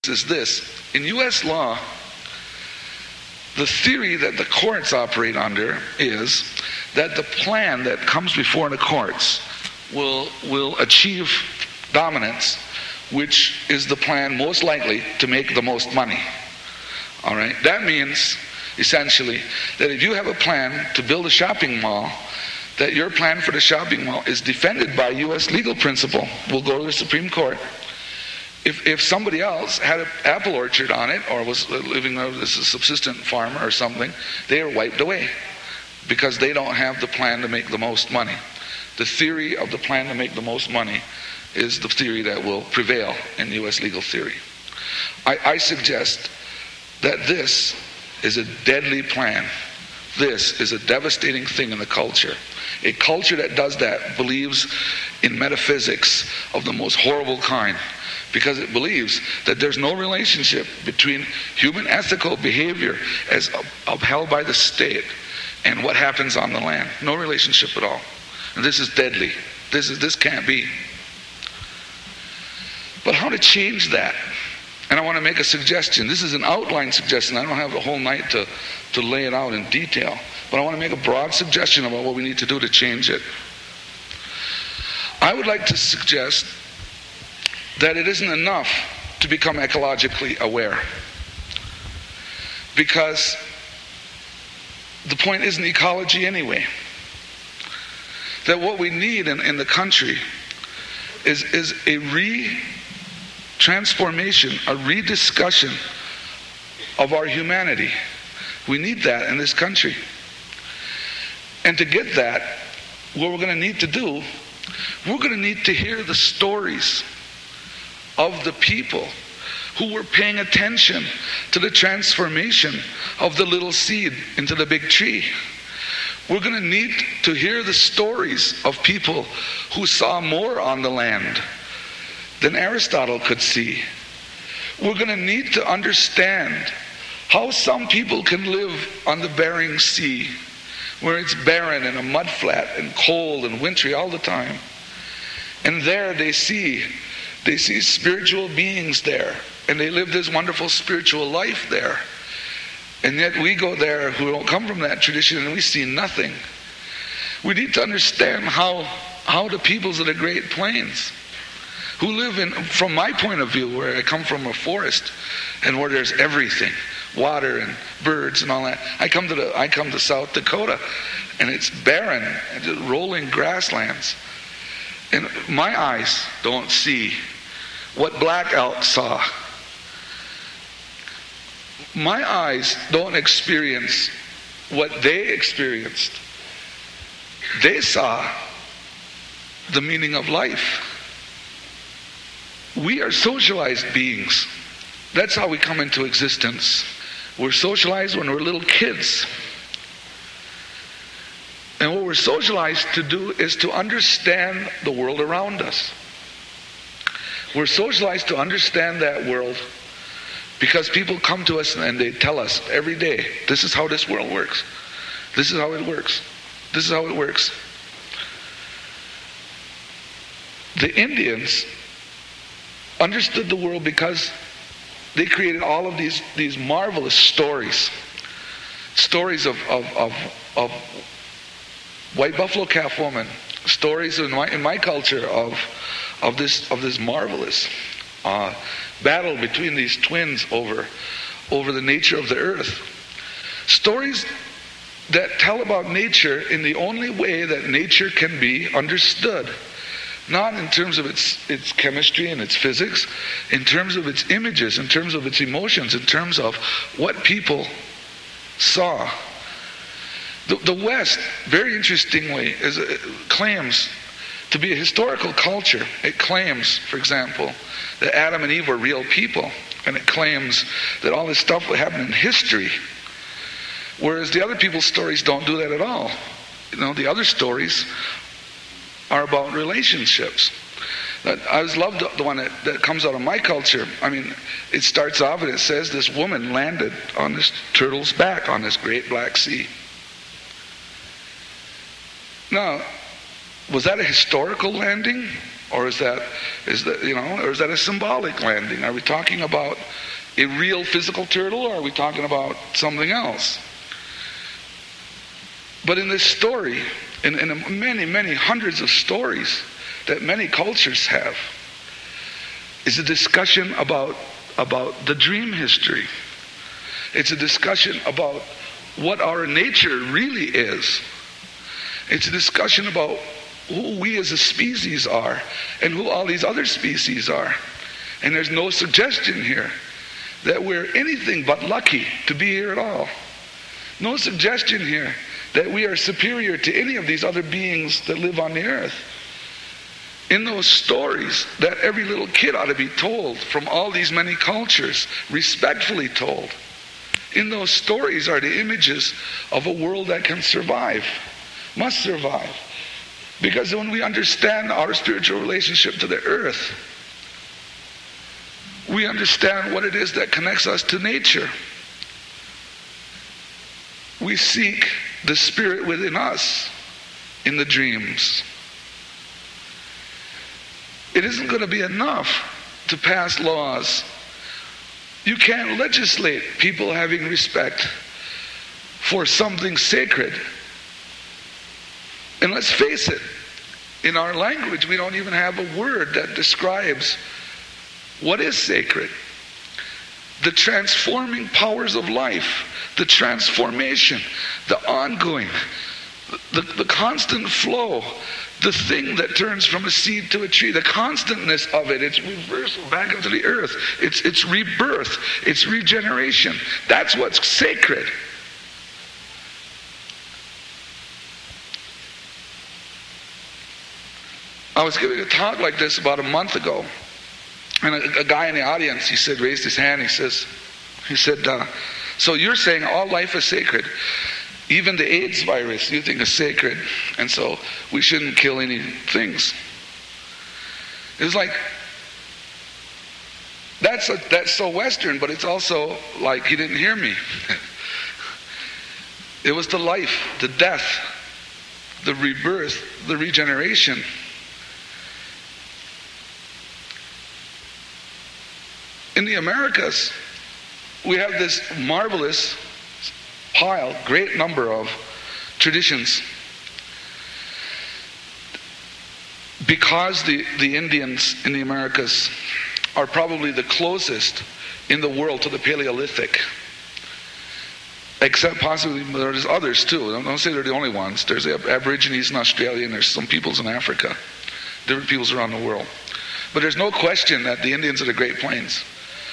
is this. In U.S. law, the theory that the courts operate under is that the plan that comes before the courts will achieve dominance, which is the plan most likely to make the most money. All right? That means, essentially, that if you have a plan to build a shopping mall, that your plan for the shopping mall is defended by U.S. legal principle, will go to the Supreme Court. If somebody else had an apple orchard on it, or was living as a subsistent farmer or something, they are wiped away because they don't have the plan to make the most money. The theory of the plan to make the most money is the theory that will prevail in U.S. legal theory. I suggest that this is a deadly plan. This is a devastating thing in the culture. A culture that does that believes in metaphysics of the most horrible kind, because it believes that there's no relationship between human ethical behavior as upheld by the state and what happens on the land. No relationship at all. And this is deadly. This can't be. But how to change that? And I want to make a suggestion. This is an outline suggestion. I don't have a whole night to lay it out in detail. But I want to make a broad suggestion about what we need to do to change it. I would like to suggest that it isn't enough to become ecologically aware. Because the point isn't ecology anyway. That what we need in the country is a transformation, a rediscussion of our humanity. We need that in this country. And to get that, what we're going to need to do, we're going to need to hear the stories of the people who were paying attention to the transformation of the little seed into the big tree. We're going to need to hear the stories of people who saw more on the land than Aristotle could see. We're going to need to understand how some people can live on the Bering Sea, where it's barren and a mudflat and cold and wintry all the time. And there they see spiritual beings there, and they live this wonderful spiritual life there. And yet we go there who don't come from that tradition and we see nothing. We need to understand how the peoples of the Great Plains, who live in, from my point of view, where I come from a forest and where there's everything, water and birds and all that. I come to South Dakota and it's barren and just rolling grasslands. And my eyes don't see what Black Elk saw. My eyes don't experience what they experienced. They saw the meaning of life. We are socialized beings. That's how we come into existence. We're socialized when we're little kids. And what we're socialized to do is to understand the world around us. We're socialized to understand that world because people come to us and they tell us every day, this is how this world works. This is how it works. This is how it works. The Indians understood the world because they created all of these marvelous stories. Stories of white buffalo calf woman. Stories in my culture of this marvelous battle between these twins over the nature of the earth. Stories that tell about nature in the only way that nature can be understood. Not in terms of its chemistry and its physics, in terms of its images, in terms of its emotions, in terms of what people saw. The West, very interestingly, claims to be a historical culture. It claims, for example, that Adam and Eve were real people, and it claims that all this stuff would happen in history. Whereas the other people's stories don't do that at all. The other stories are about relationships. I always loved the one that comes out of my culture. I mean, it starts off and it says this woman landed on this turtle's back on this great Black Sea. Now, was that a historical landing? Or is that a symbolic landing? Are we talking about a real physical turtle, or are we talking about something else? But in this story, in many, many hundreds of stories that many cultures have, is a discussion about the dream history. It's a discussion about what our nature really is. It's a discussion about who we as a species are and who all these other species are. And there's no suggestion here that we're anything but lucky to be here at all. No suggestion here that we are superior to any of these other beings that live on the earth. In those stories that every little kid ought to be told from all these many cultures, respectfully told, in those stories are the images of a world that can survive, must survive. Because when we understand our spiritual relationship to the earth, we understand what it is that connects us to nature. We seek the spirit within us in the dreams. It isn't going to be enough to pass laws. You can't legislate people having respect for something sacred. And let's face it, in our language we don't even have a word that describes what is sacred. The transforming powers of life, the transformation, the ongoing, the constant flow, the thing that turns from a seed to a tree, the constantness of it, its reversal back into the earth, its rebirth, its regeneration. That's what's sacred. I was giving a talk like this about a month ago, and a guy in the audience, he said, raised his hand, he said, so you're saying all life is sacred. Even the AIDS virus you think is sacred, and so we shouldn't kill any things. It was like, that's so Western, but it's also like he didn't hear me. It was the life, the death, the rebirth, the regeneration. In the Americas, we have this marvelous great number of traditions. Because the Indians in the Americas are probably the closest in the world to the Paleolithic, except possibly there's others too. Don't say they're the only ones. There's the Aborigines in Australia, and there's some peoples in Africa, different peoples around the world. But there's no question that the Indians of the Great Plains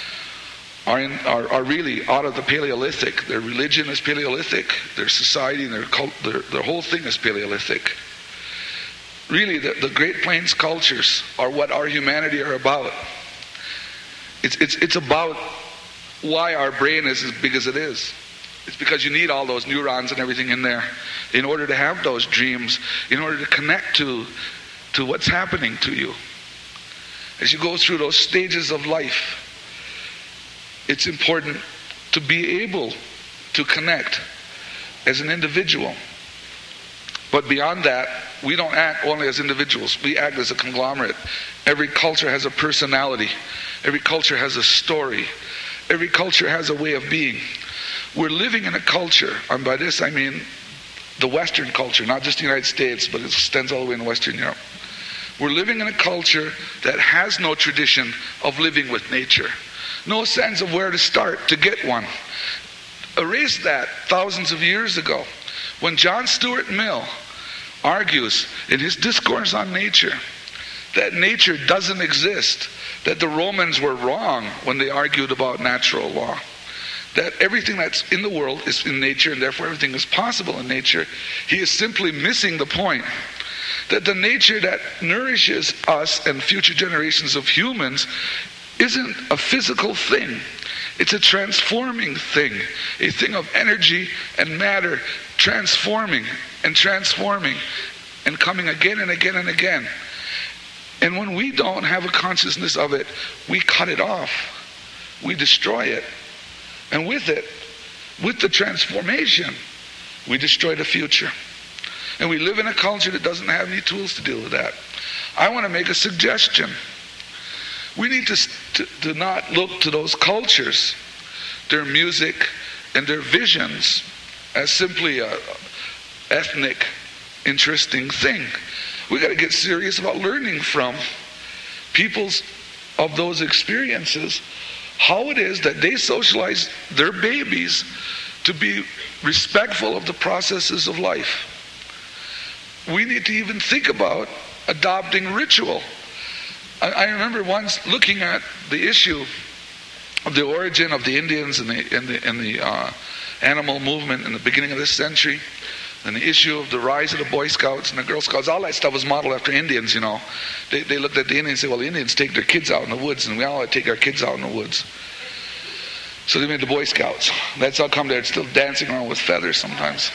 are really out of the Paleolithic. Their religion is Paleolithic. Their society and their whole thing is Paleolithic. Really, the Great Plains cultures are what our humanity are about. It's about why our brain is as big as it is. It's because you need all those neurons and everything in there in order to have those dreams, in order to connect to what's happening to you. As you go through those stages of life, it's important to be able to connect as an individual. But beyond that, we don't act only as individuals. We act as a conglomerate. Every culture has a personality. Every culture has a story. Every culture has a way of being. We're living in a culture, and by this I mean the Western culture, not just the United States, but it extends all the way in Western Europe. We're living in a culture that has no tradition of living with nature. No sense of where to start to get one. Erase that thousands of years ago, when John Stuart Mill argues in his Discourse on Nature that nature doesn't exist, that the Romans were wrong when they argued about natural law, that everything that's in the world is in nature and therefore everything is possible in nature. He is simply missing the point that the nature that nourishes us and future generations of humans isn't a physical thing. It's a transforming thing, a thing of energy and matter transforming and coming again and again and again. And when we don't have a consciousness of it, we cut it off. We destroy it. And with it, with the transformation, we destroy the future. And we live in a culture that doesn't have any tools to deal with that. I want to make a suggestion. We need to not look to those cultures, their music, and their visions as simply a ethnic, interesting thing. We got to get serious about learning from peoples of those experiences how it is that they socialize their babies to be respectful of the processes of life. We need to even think about adopting ritual. I remember once looking at the issue of the origin of the Indians and the animal movement in the beginning of this century, and the issue of the rise of the Boy Scouts and the Girl Scouts. All that stuff was modeled after Indians, you know. They looked at the Indians and said, well, the Indians take their kids out in the woods, and we all take our kids out in the woods. So they made the Boy Scouts. That's how come they're still dancing around with feathers sometimes.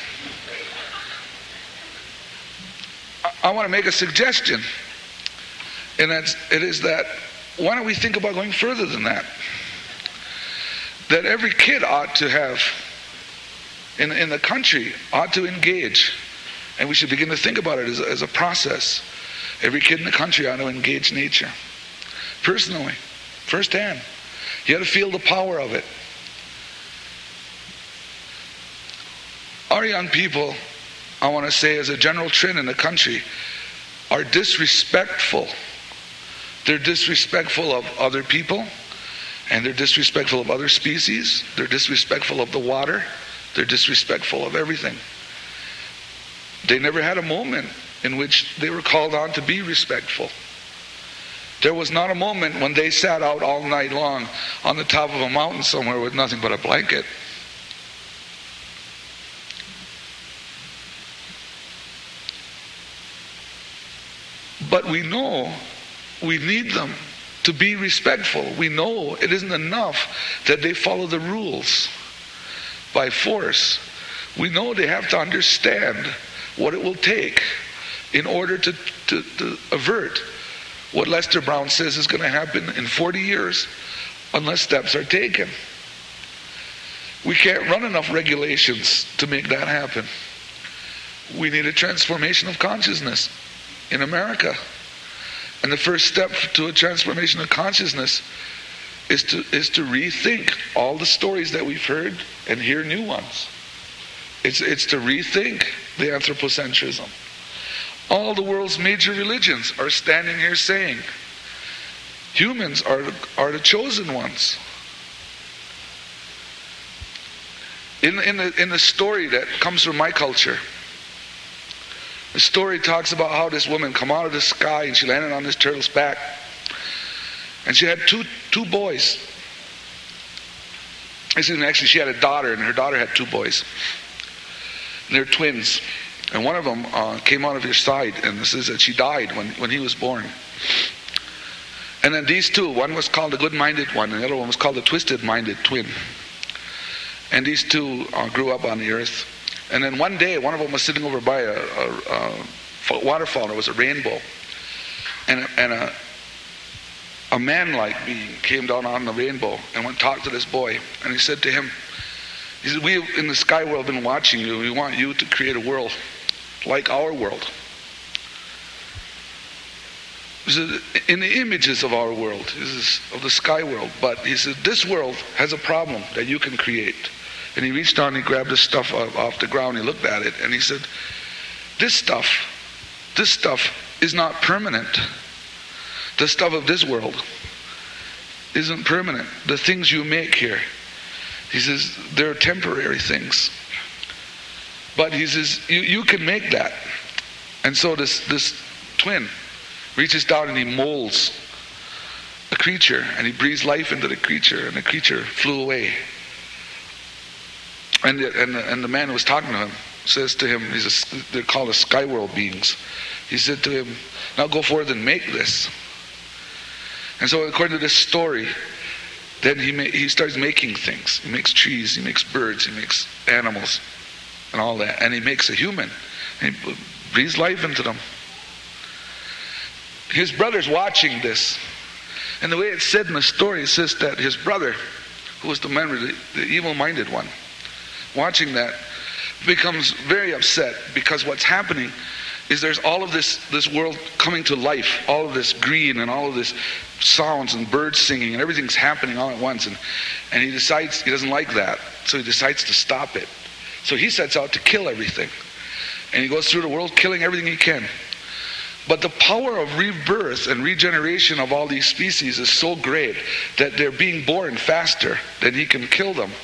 I want to make a suggestion, and it is that why don't we think about going further than that? That every kid ought to have, in the country, ought to engage, and we should begin to think about it as a process. Every kid in the country ought to engage nature, personally, firsthand. You got to feel the power of it. Our young people, I want to say as a general trend in the country, are disrespectful. They're disrespectful of other people, and they're disrespectful of other species. They're disrespectful of the water. They're disrespectful of everything. They never had a moment in which they were called on to be respectful. There was not a moment when they sat out all night long on the top of a mountain somewhere with nothing but a blanket. But we know we need them to be respectful. We know it isn't enough that they follow the rules by force. We know they have to understand what it will take in order to avert what Lester Brown says is going to happen in 40 years unless steps are taken. We can't run enough regulations to make that happen. We need a transformation of consciousness in America. And the first step to a transformation of consciousness is to rethink all the stories that we've heard and hear new ones. It's to rethink the anthropocentrism. All the world's major religions are standing here saying humans are the chosen ones. In the story that comes from my culture, the story talks about how this woman come out of the sky and she landed on this turtle's back. And she had two boys. Actually, she had a daughter, and her daughter had two boys. And they're twins. And one of them came out of her side, and this is that she died when he was born. And then these two, one was called the good-minded one, and the other one was called the twisted-minded twin. And these two grew up on the earth. And then one day, one of them was sitting over by a waterfall, and there was a rainbow. And a man-like being came down on the rainbow and went and talked to this boy. And he said to him, he said, we in the sky world have been watching you. We want you to create a world like our world. He said, in the images of our world, of the sky world. But he said, this world has a problem that you can create. And he reached down and he grabbed this stuff off the ground. He looked at it and he said, this stuff is not permanent. The stuff of this world isn't permanent. The things you make here, he says, they're temporary things. But he says, you can make that. And so this twin reaches down and he molds a creature, and he breathes life into the creature, and the creature flew away. And the man who was talking to him says to him, they're called the sky world beings. He said to him, now go forth and make this. And so according to this story, then he starts making things. He makes trees, he makes birds, he makes animals, and all that. And he makes a human. And he breathes life into them. His brother's watching this. And the way it's said in the story, it says that his brother, who was the evil-minded one, watching that, becomes very upset because what's happening is there's all of this world coming to life, all of this green and all of this sounds and birds singing and everything's happening all at once, and he decides he doesn't like that, so he decides to stop it. So he sets out to kill everything, and he goes through the world killing everything he can. But the power of rebirth and regeneration of all these species is so great that they're being born faster than he can kill them.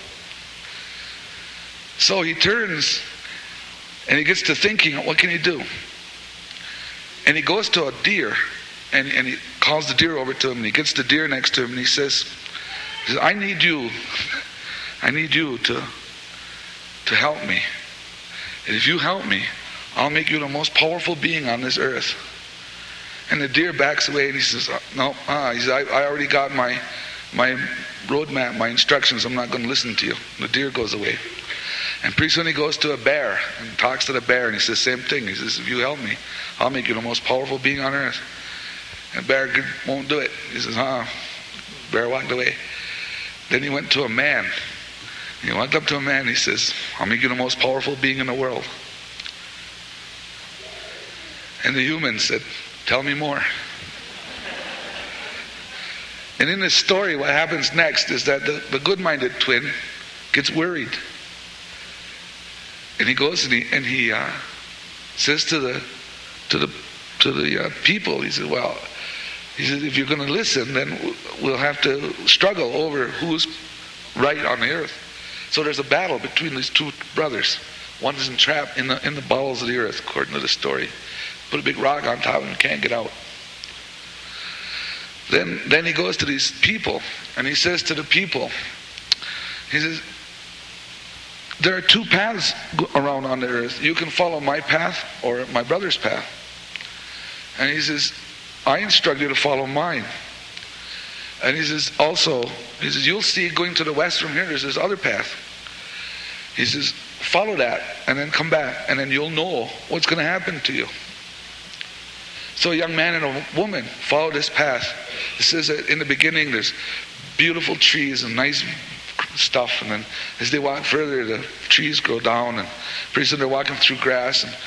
So he turns and he gets to thinking, what can he do? And he goes to a deer, and he calls the deer over to him, and he gets the deer next to him, and he says, I need you to help me. And if you help me, I'll make you the most powerful being on this earth. And the deer backs away, and he says, no, he says, I already got my roadmap, my instructions, I'm not going to listen to you. The deer goes away. And pretty soon he goes to a bear and talks to the bear, and he says the same thing. He says, if you help me, I'll make you the most powerful being on earth. And the bear won't do it. He says, Bear walked away. Then he went to a man. He walked up to a man, and he says, I'll make you the most powerful being in the world. And the human said, tell me more. And in this story, what happens next is that the good-minded twin gets worried. And he goes and he says to the people, he says, if you're going to listen, then we'll have to struggle over who's right on the earth. So there's a battle between these two brothers. One is entrapped in the bowels of the earth, according to the story. Put a big rock on top and can't get out. Then he goes to these people and he says to the people, he says, there are two paths around on the earth. You can follow my path or my brother's path. And he says, I instruct you to follow mine. And he says, you'll see going to the west from here, there's this other path. He says, follow that and then come back, and then you'll know what's going to happen to you. So a young man and a woman follow this path. It says that in the beginning there's beautiful trees and nice stuff, and then as they walk further, the trees grow down, and pretty soon they're walking through grass and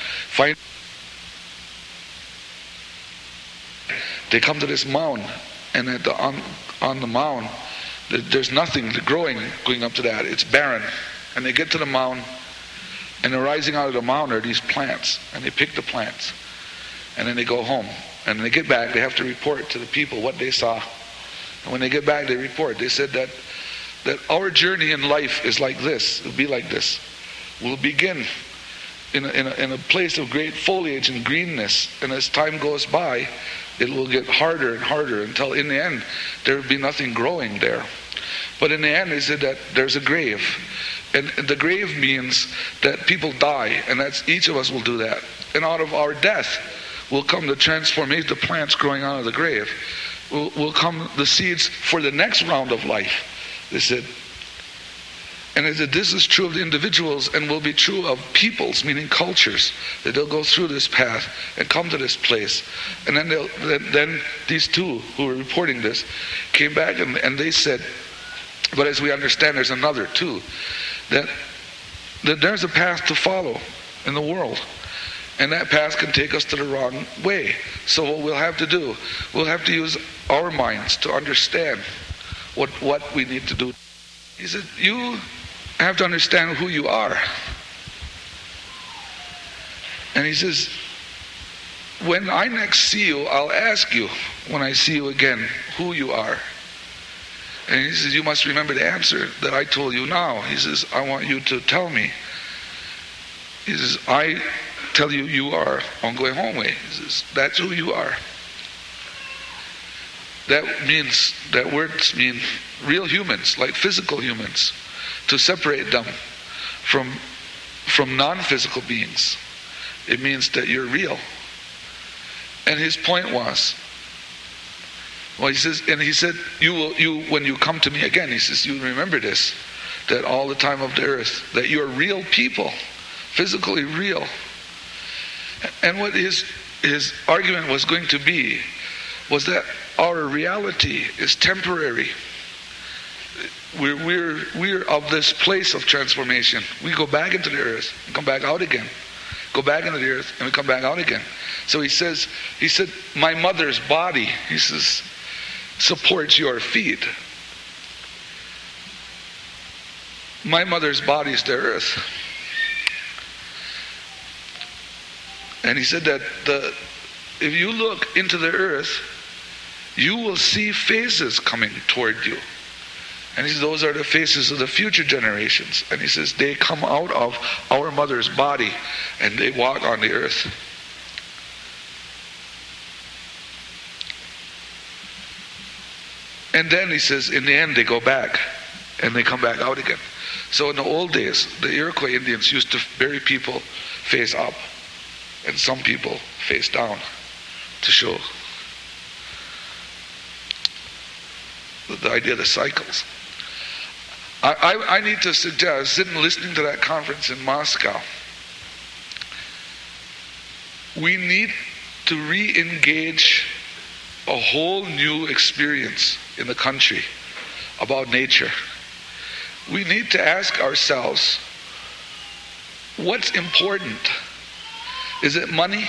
they come to this mound, and on the mound there's nothing growing going up to that. It's barren. And they get to the mound, and arising out of the mound are these plants, and they pick the plants, and then they go home, and when they get back they have to report to the people what they saw. And when they get back they report. They said that our journey in life is like this. It'll be like this. We'll begin in a place of great foliage and greenness, and as time goes by, it will get harder and harder until in the end there will be nothing growing there. But in the end, they said that there's a grave, and the grave means that people die, and that's each of us will do that. And out of our death will come the transformation, the plants growing out of the grave. Will come the seeds for the next round of life. They said, and they said, this is true of the individuals and will be true of peoples, meaning cultures, that they'll go through this path and come to this place. And then these two who were reporting this came back and they said, but as we understand, there's another too, that there's a path to follow in the world. And that path can take us to the wrong way. So what we'll have to do, we'll have to use our minds to understand what we need to do. He said, you have to understand who you are. And he says, when I next see you, I'll ask you, when I see you again, who you are. And he says, you must remember the answer that I told you now. He says, I want you to tell me. He says, I tell you, you are Ongwe Hongwe. He says, that's who you are. That words mean real humans, like physical humans, to separate them from non-physical beings. It means that you're real. And his point was, he said, you when you come to me again, he says, you remember this, that all the time of the earth, that you're real people, physically real. And what his argument was going to be was that our reality is temporary. We're of this place of transformation. We go back into the earth and come back out again. go back into the earth, and we come back out again. So he said, my mother's body, he says, supports your feet. My mother's body is the earth. And he said that if you look into the earth, you will see faces coming toward you. And he says, those are the faces of the future generations. And he says, they come out of our mother's body and they walk on the earth. And then he says, in the end, they go back and they come back out again. So in the old days, the Iroquois Indians used to bury people face up and some people face down to show the idea of the cycles. I need to suggest, sitting listening to that conference in Moscow, we need to re-engage a whole new experience in the country about nature. We need to ask ourselves, what's important? Is it money?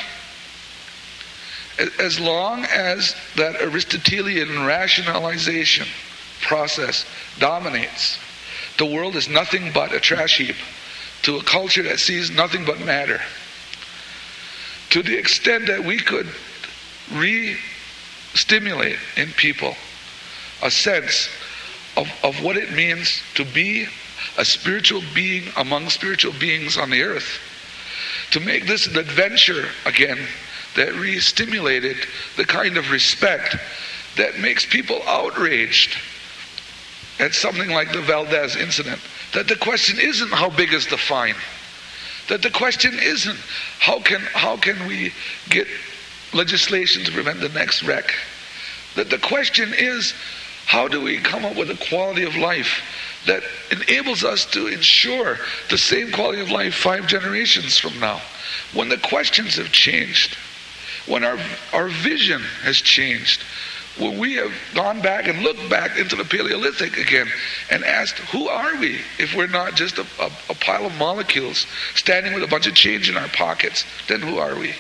As long as that Aristotelian rationalization process dominates, the world is nothing but a trash heap to a culture that sees nothing but matter. To the extent that we could re-stimulate in people a sense of what it means to be a spiritual being among spiritual beings on the earth, to make this an adventure again that re-stimulated the kind of respect that makes people outraged at something like the Valdez incident. That the question isn't how big is the fine. That the question isn't how can we get legislation to prevent the next wreck. That the question is, how do we come up with a quality of life that enables us to ensure the same quality of life 5 generations from now? When the questions have changed, when our vision has changed, when we have gone back and looked back into the Paleolithic again and asked, who are we if we're not just a pile of molecules standing with a bunch of change in our pockets? Then who are we?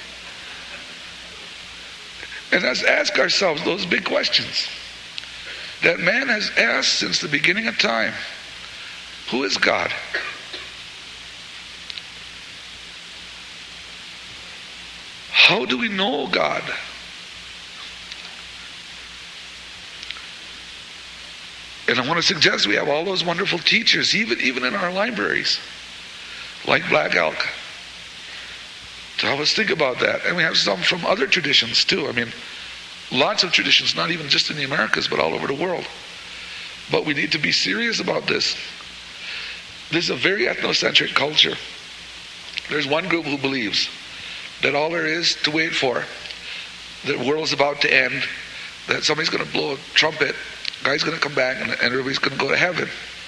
And let's ask ourselves those big questions that man has asked since the beginning of time. Who is God? How do we know God? And I want to suggest we have all those wonderful teachers, even in our libraries, like Black Elk, to help us think about that. And we have some from other traditions too. I mean, lots of traditions, not even just in the Americas, but all over the world. But we need to be serious about this. This is a very ethnocentric culture. There's one group who believes that all there is to wait for, the world's about to end, that somebody's going to blow a trumpet, guy's going to come back, and everybody's going to go to heaven.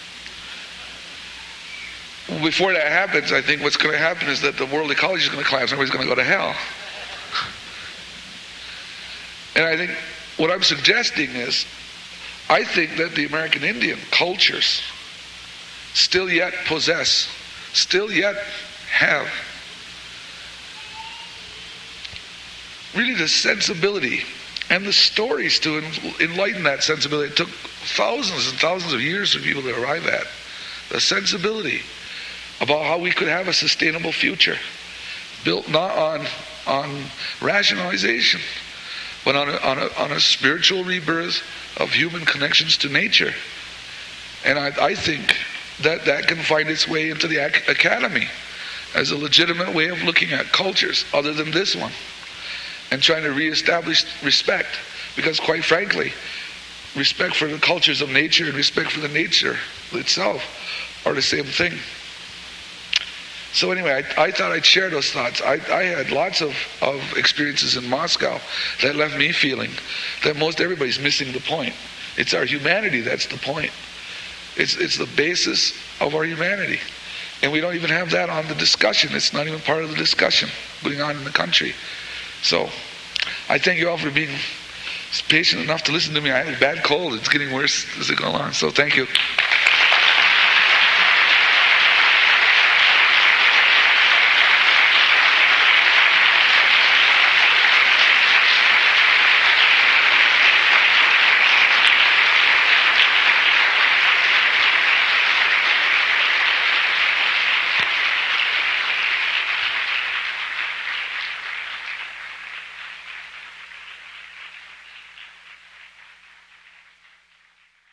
Before that happens, I think what's going to happen is that the world ecology is going to collapse, and everybody's going to go to hell. And I think what I'm suggesting is, I think that the American Indian cultures still yet possess, still yet have really the sensibility and the stories to enlighten that sensibility. It took thousands and thousands of years for people to arrive at the sensibility about how we could have a sustainable future built not on rationalization, but on a spiritual rebirth of human connections to nature. And I think that can find its way into the academy as a legitimate way of looking at cultures other than this one, and trying to reestablish respect. Because quite frankly, respect for the cultures of nature and respect for the nature itself are the same thing. So anyway, I thought I'd share those thoughts. I had lots of experiences in Moscow that left me feeling that most everybody's missing the point. It's our humanity that's the point. It's the basis of our humanity. And we don't even have that on the discussion. It's not even part of the discussion going on in the country. So I thank you all for being patient enough to listen to me. I have a bad cold. It's getting worse as it goes on. So thank you.